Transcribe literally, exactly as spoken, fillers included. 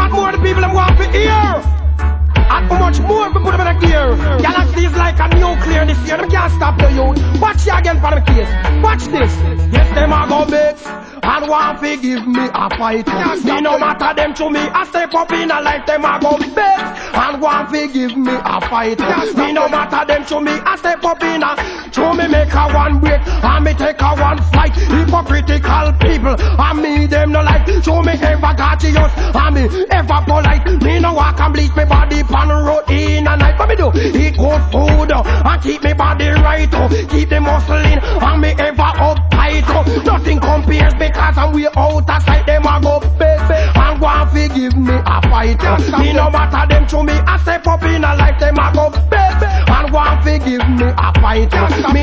what more the people them want to hear. And how much more we put them in a gear. Galaxy is like a nuclear this year. Them can't stop the youth. Watch you again for the case. Watch this. Yes, them are go mix. And want to give me a fight. Me no matter them to me. I step up in a life. Them are go mix. And want to give me a fight. Me no matter them to me. I step up in a. To me make a one break. And me take a one flight. Hypocritical people. And me them no like. To me ever gorgeous. And me ever polite. Me no walk and bleach me body. On the road in a night, what me do? Eat good food uh, and keep me body right, uh, keep the muscle in and me ever uptight. Uh, nothing compares because I'm way out of sight. Them a go big and go and forgive me a fight. Uh, me no matter them to me, I step up in a life. Them a go big and go and forgive me a fight. Uh, me